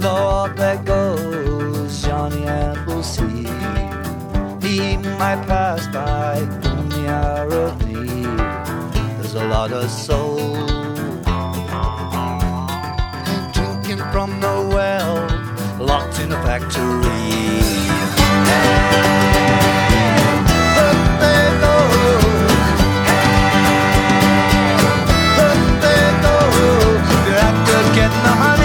Lord, there goes Johnny Appleseed. He might pass by in the hour of need. There's a lot of soul drinking from the well, locked in a factory. And look, there goes, look, there goes. You're after getting the honey.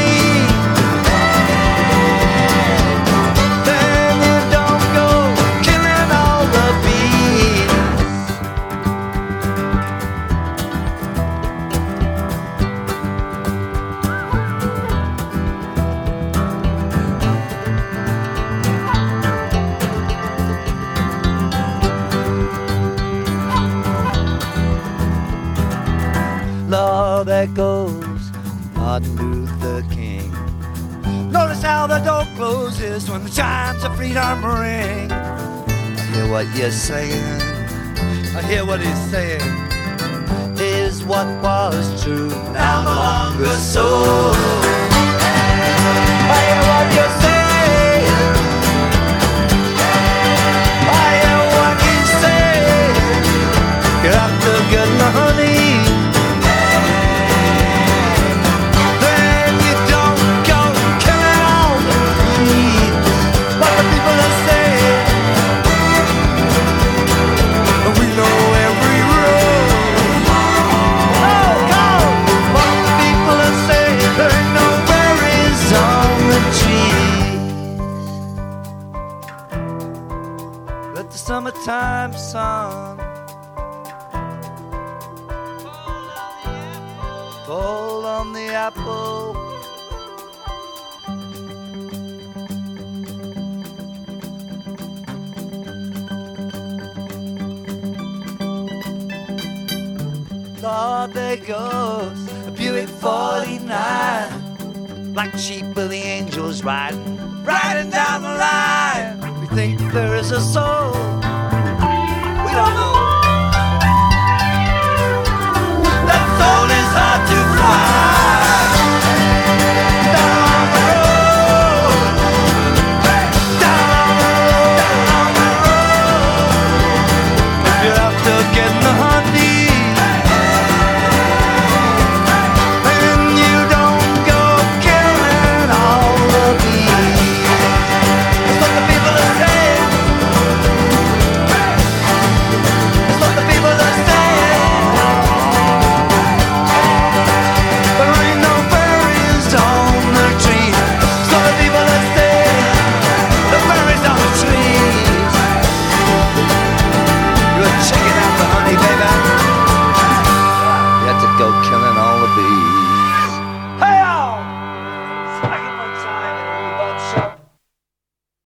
Lord, there goes Martin Luther King. Notice how the door closes when the chimes of freedom ring. I hear what you're saying, I hear what he's saying. Is what was true now no longer so. I hear what you're saying, I hear what he's saying. You're after getting the honey. Let the summertime sun fall on the apple. Lord, there goes a Buick 49, black sheep with the angels riding down the line. We think there is a soul, we don't know. That soul is hard to find.